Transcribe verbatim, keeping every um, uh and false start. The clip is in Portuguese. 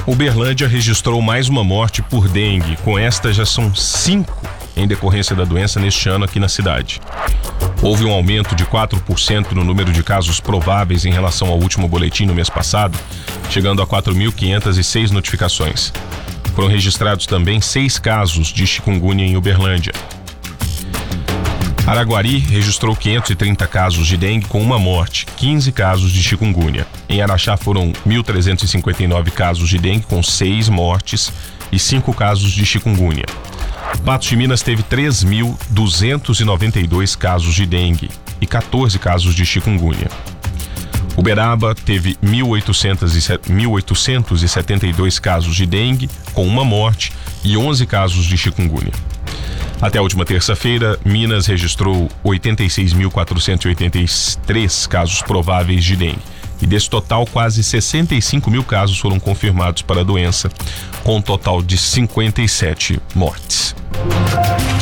Uberlândia registrou mais uma morte por dengue. Com esta, já são cinco em decorrência da doença neste ano aqui na cidade. Houve um aumento de quatro por cento no número de casos prováveis em relação ao último boletim no mês passado, chegando a quatro mil quinhentas e seis notificações. Foram registrados também seis casos de chikungunya em Uberlândia. Araguari registrou quinhentos e trinta casos de dengue com uma morte, quinze casos de chikungunya. Em Araxá foram mil trezentos e cinquenta e nove casos de dengue com seis mortes e cinco casos de chikungunya. Patos de Minas teve três mil duzentos e noventa e dois casos de dengue e quatorze casos de chikungunya. Uberaba teve mil oitocentos e setenta e dois casos de dengue com uma morte e onze casos de chikungunya. Até a última terça-feira, Minas registrou oitenta e seis mil quatrocentos e oitenta e três casos prováveis de dengue. E desse total, quase sessenta e cinco mil casos foram confirmados para a doença, com um total de cinquenta e sete mortes.